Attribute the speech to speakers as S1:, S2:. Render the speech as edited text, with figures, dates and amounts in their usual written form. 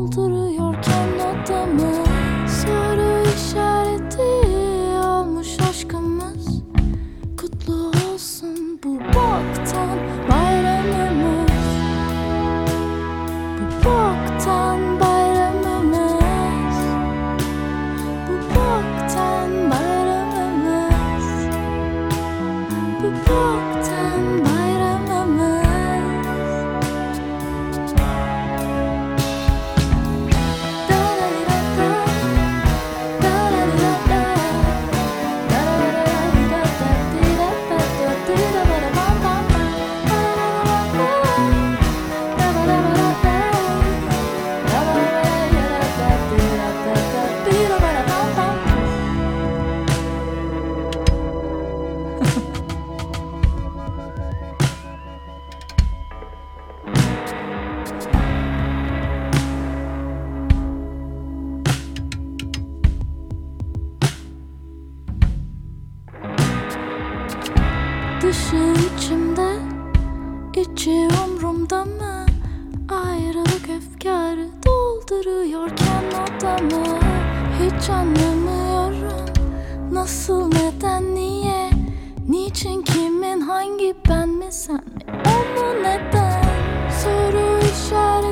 S1: dolduruyorken odamı. Soru işareti olmuş aşkımız. Kutlu olsun bu boktan bayramımız. Bu boktan bayramımız. Bu boktan bayramımız. Bu boktan bayramımız. Dışı içimde, içi umrumda mı? Ayrılık efkarı dolduruyorken odamı. Hiç anlamıyorum nasıl, neden, niye, niçin, kimin, hangi, ben mi, sen mi, o mu, neden? Soru işareti